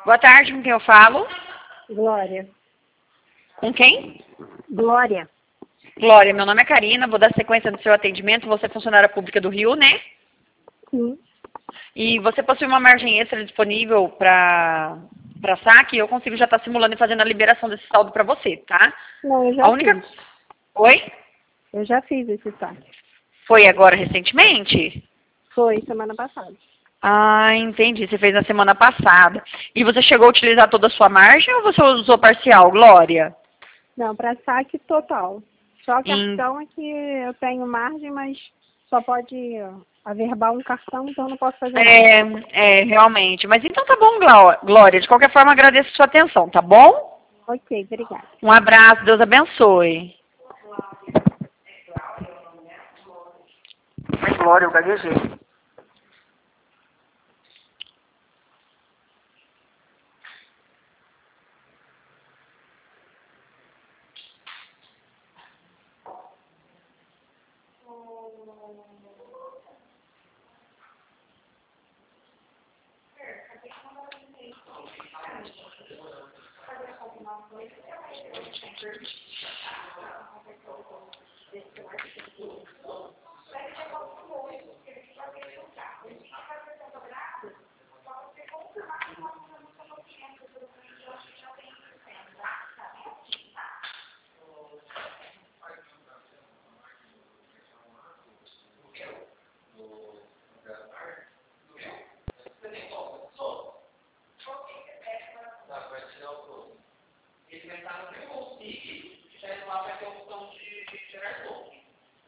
Boa tarde, com quem eu falo? Glória. Com quem? Glória. Glória, meu nome é Karina, vou dar sequência no seu atendimento. Você é funcionária pública do Rio, né? Sim. E você possui uma margem extra disponível para saque, eu consigo já estar simulando e fazendo a liberação desse saldo para você, tá? Não, eu A já única... fiz. Oi? Eu já fiz esse saque. Foi agora recentemente? Foi semana passada. Ah, entendi. Você fez na semana passada. E você chegou a utilizar toda a sua margem ou você usou parcial, Glória? Não, para saque total. Só Em- cartão é que eu tenho margem, mas só pode averbar um cartão, então eu não posso fazer nada. realmente. Mas então tá bom, Glória. De qualquer forma, agradeço a sua atenção, tá bom? Ok, obrigada. Um abraço, Deus abençoe. Glória, eu gaguejei.